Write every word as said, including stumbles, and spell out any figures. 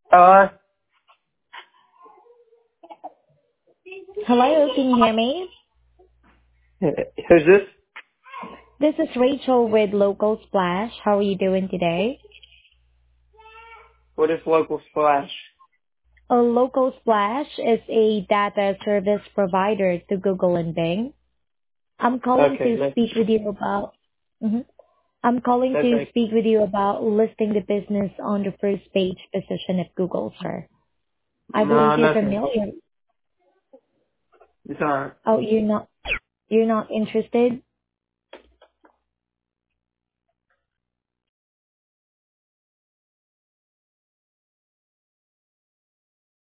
Uh, Hello, can you hear me? who's this? This is Rachel with Local Splash. How are you doing today? What is Local Splash? A Local Splash is a data service provider to Google and Bing. I'm calling Okay, to that's, speak with you about. Mhm. I'm calling that's to okay. speak with you about listing the business on the first page position of Google, sir. I No, believe you're nothing. familiar. It's alright. Oh, you're not. You're not interested.